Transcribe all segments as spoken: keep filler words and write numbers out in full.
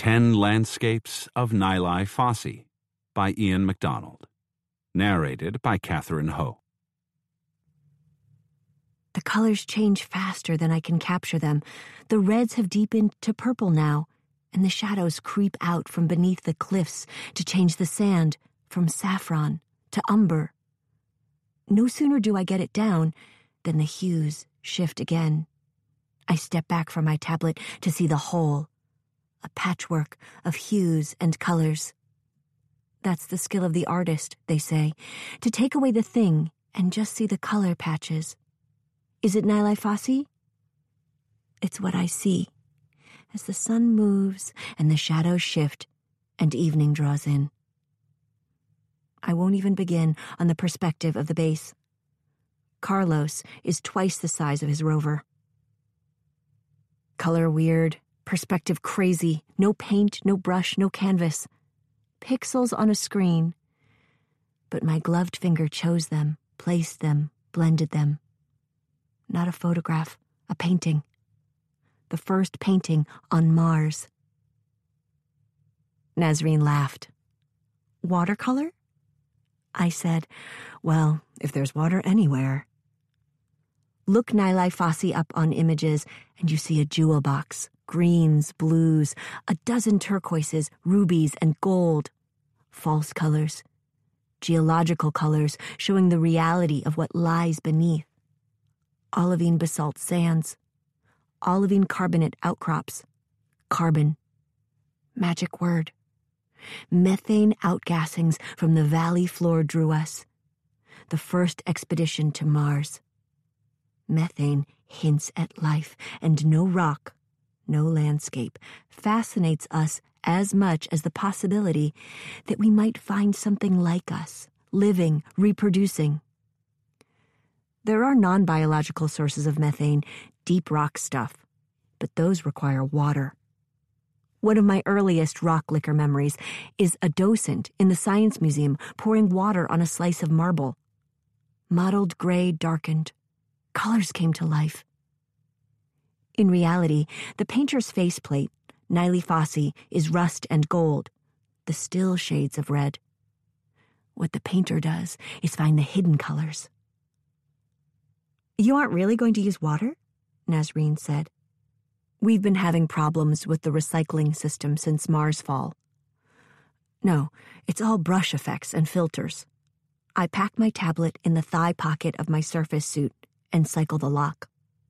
Ten Landscapes of Nili Fossey by Ian MacDonald. Narrated by Catherine Ho. The colors change faster than I can capture them. The reds have deepened to purple now, and the shadows creep out from beneath the cliffs to change the sand from saffron to umber. No sooner do I get it down than the hues shift again. I step back from my tablet to see the whole, a patchwork of hues and colors. That's the skill of the artist, they say, to take away the thing and just see the color patches. Is it Nili Fossey? It's what I see as the sun moves and the shadows shift and evening draws in. I won't even begin on the perspective of the base. Carlos is twice the size of his rover. Color weird, perspective crazy, no paint, no brush, no canvas. Pixels on a screen. But my gloved finger chose them, placed them, blended them. Not a photograph, a painting. The first painting on Mars. Nazreen laughed. Watercolor? I said, well, if there's water anywhere. Look Nili Fossey up on images and you see a jewel box, greens, blues, a dozen turquoises, rubies, and gold. False colors. Geological colors showing the reality of what lies beneath. Olivine basalt sands, olivine carbonate outcrops, carbon. Magic word. Methane outgassings from the valley floor drew us. The first expedition to Mars. Methane hints at life, and no rock, no landscape fascinates us as much as the possibility that we might find something like us, living, reproducing. There are non-biological sources of methane, deep rock stuff, but those require water. One of my earliest rock liquor memories is a docent in the Science Museum pouring water on a slice of marble. Mottled gray darkened. Colors came to life. In reality, the painter's faceplate, Nili Fossey, is rust and gold, the still shades of red. What the painter does is find the hidden colors. You aren't really going to use water? Nazreen said. We've been having problems with the recycling system since Mars fall. No, it's all brush effects and filters. I pack my tablet in the thigh pocket of my surface suit and cycle the lock.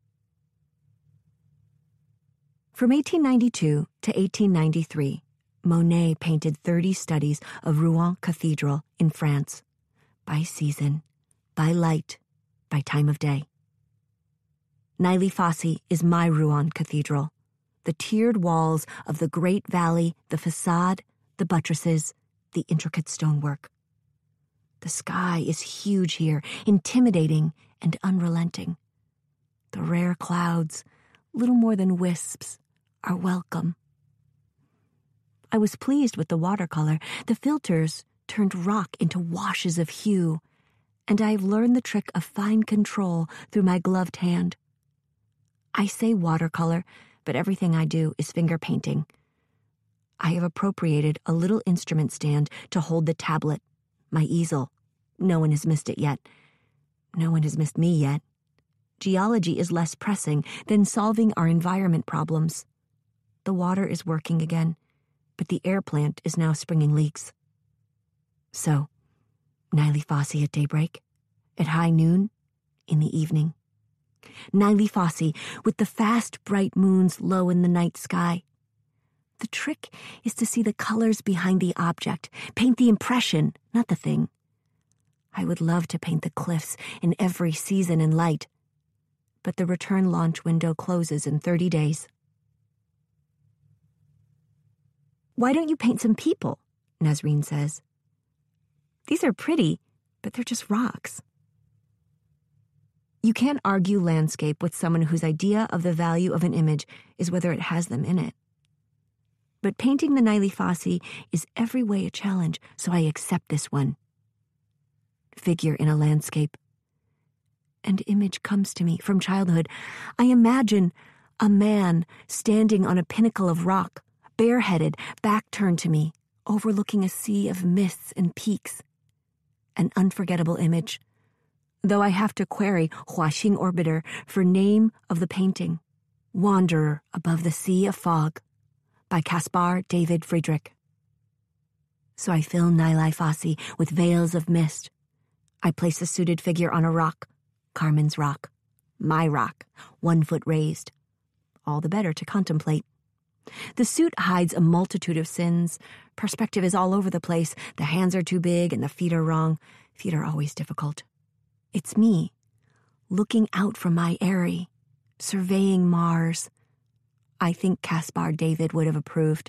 From eighteen ninety-two to eighteen ninety-three, Monet painted thirty studies of Rouen Cathedral in France, by season, by light, by time of day. Nili Fossey is my Rouen Cathedral, the tiered walls of the great valley, the facade, the buttresses, the intricate stonework. The sky is huge here, intimidating and unrelenting. The rare clouds, little more than wisps, are welcome. I was pleased with the watercolor. The filters turned rock into washes of hue, and I've learned the trick of fine control through my gloved hand. I say watercolor, but everything I do is finger painting. I have appropriated a little instrument stand to hold the tablet, my easel. No one has missed it yet. No one has missed me yet. Geology is less pressing than solving our environment problems. The water is working again, but the air plant is now springing leaks. So, Nili Fossey at daybreak, at high noon, in the evening. Nili Fossey with the fast, bright moons low in the night sky. The trick is to see the colors behind the object, paint the impression, not the thing. I would love to paint the cliffs in every season and light, but the return launch window closes in thirty days. Why don't you paint some people? Nazreen says. These are pretty, but they're just rocks. You can't argue landscape with someone whose idea of the value of an image is whether it has them in it. But painting the Nili Fossey is every way a challenge, so I accept this one. Figure in a landscape. An image comes to me from childhood. I imagine a man standing on a pinnacle of rock, bareheaded, back turned to me, overlooking a sea of mists and peaks. An unforgettable image, though I have to query Huaxing Orbiter for name of the painting, Wanderer Above the Sea of Fog, by Caspar David Friedrich. So I fill Nylai Fosse with veils of mist. I place a suited figure on a rock, Carmen's rock, my rock, one foot raised. All the better to contemplate. The suit hides a multitude of sins. Perspective is all over the place. The hands are too big and the feet are wrong. Feet are always difficult. It's me, looking out from my eyrie, surveying Mars. I think Caspar David would have approved.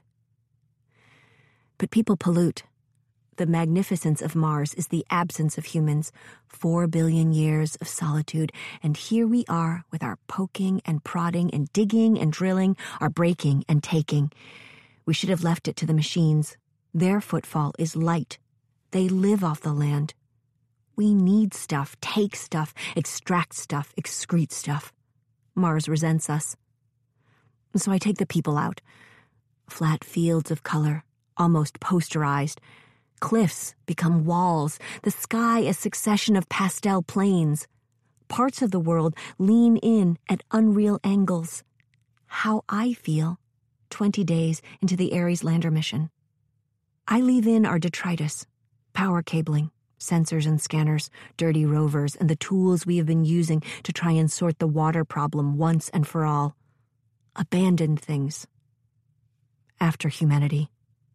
But people pollute. The magnificence of Mars is the absence of humans, four billion years of solitude, and here we are with our poking and prodding and digging and drilling, our breaking and taking. We should have left it to the machines. Their footfall is light. They live off the land. We need stuff, take stuff, extract stuff, excrete stuff. Mars resents us. So I take the people out. Flat fields of color, almost posterized. Cliffs become walls, the sky a succession of pastel plains. Parts of the world lean in at unreal angles. How I feel twenty days into the Ares lander mission. I leave in our detritus, power cabling, sensors and scanners, dirty rovers, and the tools we have been using to try and sort the water problem once and for all. Abandoned things. After humanity.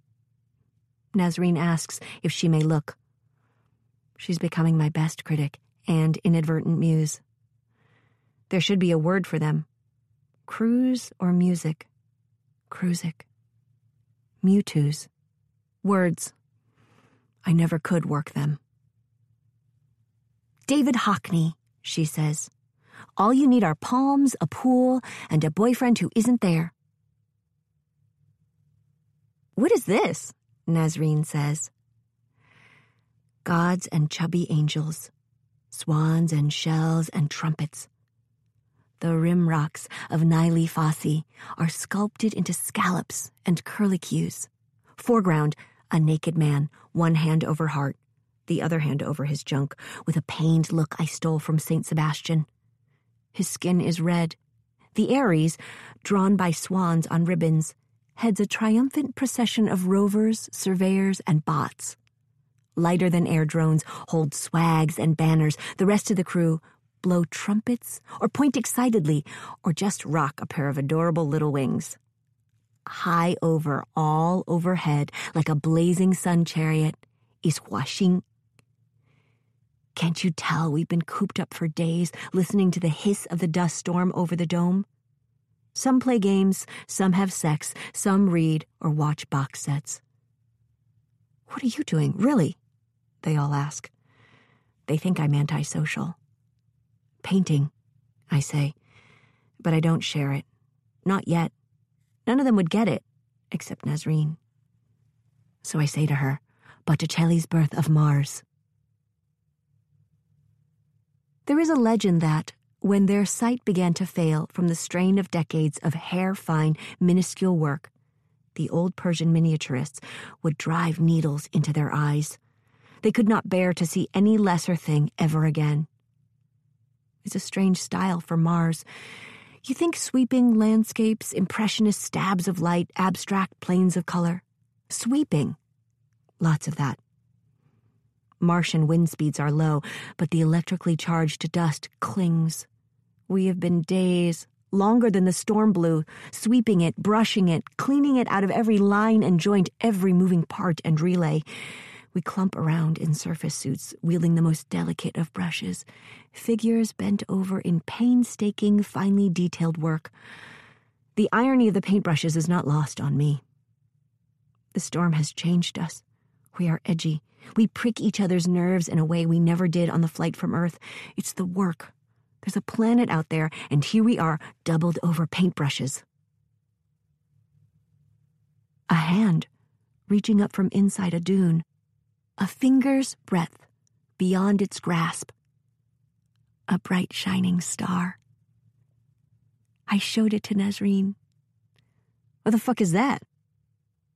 Nazreen asks if she may look. She's becoming my best critic and inadvertent muse. There should be a word for them. Cruise or music? Cruisic. Mewtwo's. Words. I never could work them. David Hockney, she says. All you need are palms, a pool, and a boyfriend who isn't there. What is this? Nazreen says. Gods and chubby angels, swans and shells and trumpets. The rim rocks of Nylai Fosse are sculpted into scallops and curlicues. Foreground, a naked man, one hand over heart, the other hand over his junk, with a pained look I stole from Saint Sebastian. His skin is red. The Ares, drawn by swans on ribbons, heads a triumphant procession of rovers, surveyors, and bots. Lighter-than-air drones hold swags and banners. The rest of the crew blow trumpets or point excitedly or just rock a pair of adorable little wings. High over, all overhead, like a blazing sun chariot, is Huaxing. Can't you tell we've been cooped up for days, listening to the hiss of the dust storm over the dome? Some play games, some have sex, some read or watch box sets. What are you doing, really? They all ask. They think I'm antisocial. Painting, I say, but I don't share it. Not yet. None of them would get it, except Nazreen. So I say to her, Botticelli's Birth of Mars. There is a legend that, when their sight began to fail from the strain of decades of hair-fine, minuscule work, the old Persian miniaturists would drive needles into their eyes. They could not bear to see any lesser thing ever again. It's a strange style for Mars. You think sweeping landscapes, impressionist stabs of light, abstract planes of color. Sweeping. Lots of that. Martian wind speeds are low, but the electrically charged dust clings. We have been days, longer than the storm blew, sweeping it, brushing it, cleaning it out of every line and joint, every moving part and relay. We clump around in surface suits, wielding the most delicate of brushes, figures bent over in painstaking, finely detailed work. The irony of the paintbrushes is not lost on me. The storm has changed us. We are edgy. We prick each other's nerves in a way we never did on the flight from Earth. It's the work. There's a planet out there, and here we are, doubled over paintbrushes. A hand, reaching up from inside a dune. A finger's breadth, beyond its grasp. A bright shining star. I showed it to Nazreen. What the fuck is that?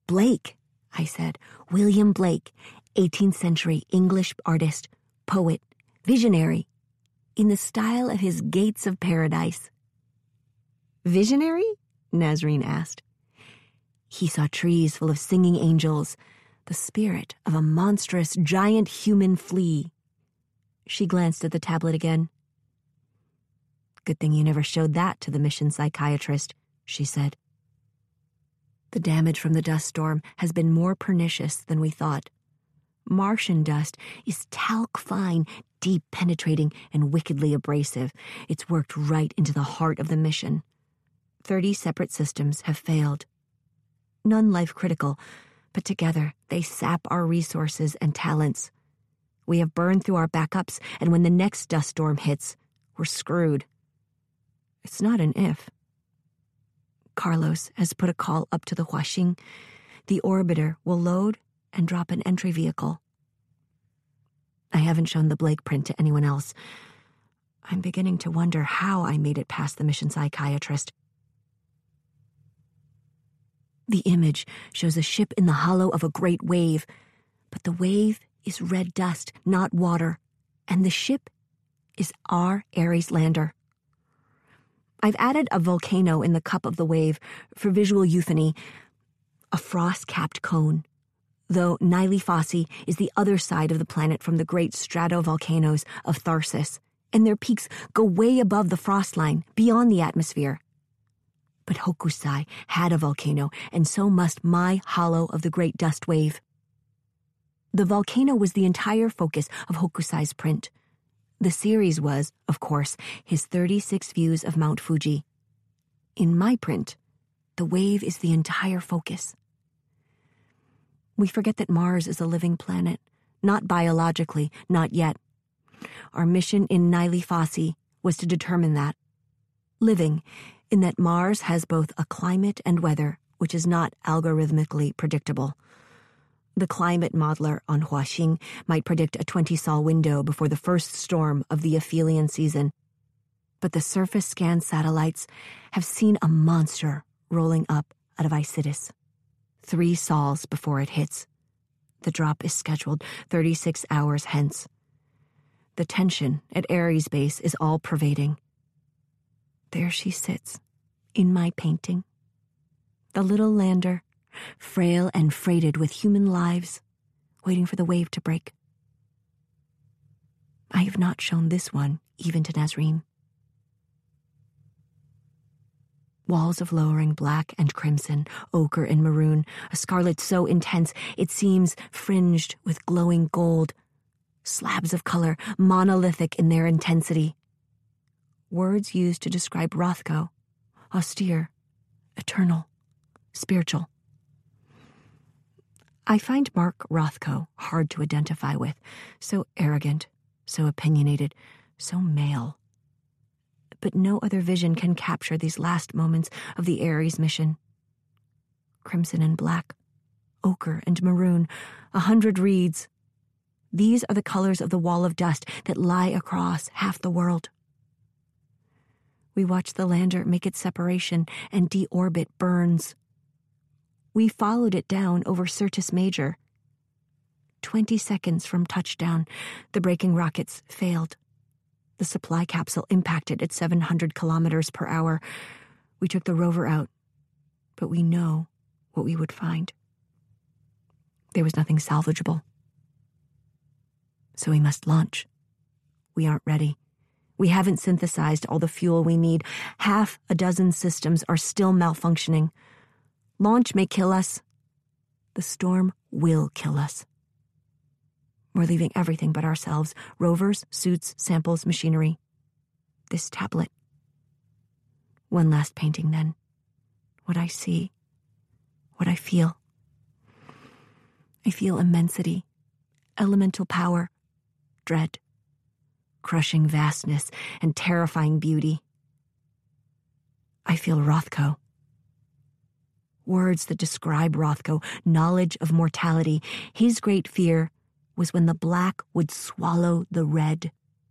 Blake, I said. William Blake, eighteenth century English artist, poet, visionary, in the style of his Gates of Paradise. Visionary? Nazreen asked. He saw trees full of singing angels, the spirit of a monstrous giant human flea. She glanced at the tablet again. Good thing you never showed that to the mission psychiatrist, she said. The damage from the dust storm has been more pernicious than we thought. Martian dust is talc-fine, deep penetrating, and wickedly abrasive. It's worked right into the heart of the mission. Thirty separate systems have failed. None life-critical, but together they sap our resources and talents. We have burned through our backups, and when the next dust storm hits, we're screwed. It's not an if. Carlos has put a call up to the Huaxing. The orbiter will load and drop an entry vehicle. I haven't shown the Blake print to anyone else. I'm beginning to wonder how I made it past the mission psychiatrist. The image shows a ship in the hollow of a great wave, but the wave is red dust, not water, and the ship is our Ares lander. I've added a volcano in the cup of the wave for visual euphony, a frost-capped cone, though Nili Fossi is the other side of the planet from the great stratovolcanoes of Tharsis, and their peaks go way above the frost line, beyond the atmosphere. But Hokusai had a volcano, and so must my hollow of the great dust wave. The volcano was the entire focus of Hokusai's print. The series was, of course, his thirty-six views of Mount Fuji. In my print, the wave is the entire focus. We forget that Mars is a living planet, not biologically, not yet. Our mission in Nili Fossi was to determine that. Living, in that Mars has both a climate and weather, which is not algorithmically predictable. The climate modeler on Huaxing might predict a twenty-sol window before the first storm of the aphelion season, but the surface scan satellites have seen a monster rolling up out of Isidis. Three sols before it hits. The drop is scheduled thirty-six hours hence. The tension at Ares Base is all-pervading. There she sits, in my painting. The little lander, frail and freighted with human lives, waiting for the wave to break. I have not shown this one even to Nazreen. Walls of lowering black and crimson, ochre and maroon, a scarlet so intense it seems fringed with glowing gold, slabs of color monolithic in their intensity. Words used to describe Rothko, austere, eternal, spiritual. I find Mark Rothko hard to identify with, so arrogant, so opinionated, so male. But no other vision can capture these last moments of the Ares mission. Crimson and black, ochre and maroon, a hundred reeds. These are the colors of the wall of dust that lie across half the world. We watch the lander make its separation and deorbit burns. We followed it down over Syrtis Major. Twenty seconds from touchdown, the braking rockets failed. The supply capsule impacted at seven hundred kilometers per hour. We took the rover out, but we know what we would find. There was nothing salvageable. So we must launch. We aren't ready. We haven't synthesized all the fuel we need. Half a dozen systems are still malfunctioning. Launch may kill us. The storm will kill us. We're leaving everything but ourselves. Rovers, suits, samples, machinery. This tablet. One last painting, then. What I see. What I feel. I feel immensity. Elemental power. Dread. Crushing vastness and terrifying beauty. I feel Rothko. Words that describe Rothko, knowledge of mortality. His great fear was when the black would swallow the red.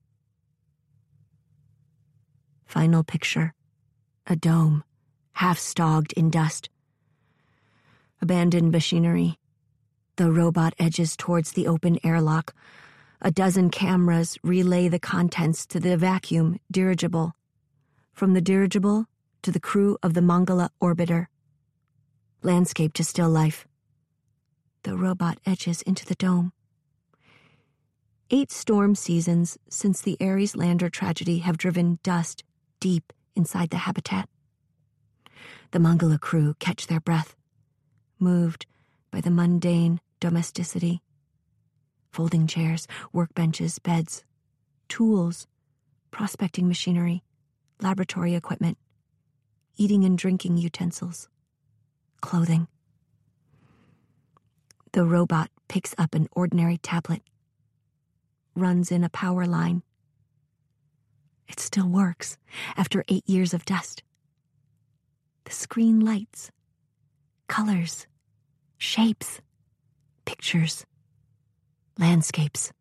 Final picture. A dome, half-stogged in dust. Abandoned machinery. The robot edges towards the open airlock. A dozen cameras relay the contents to the vacuum dirigible. From the dirigible to the crew of the Mangala orbiter. Landscape to still life. The robot edges into the dome. Eight storm seasons since the Ares lander tragedy have driven dust deep inside the habitat. The Mangala crew catch their breath, moved by the mundane domesticity. Folding chairs, workbenches, beds, tools, prospecting machinery, laboratory equipment, eating and drinking utensils, clothing. The robot picks up an ordinary tablet, runs in a power line. It still works after eight years of dust. The screen lights, colors, shapes, pictures, landscapes.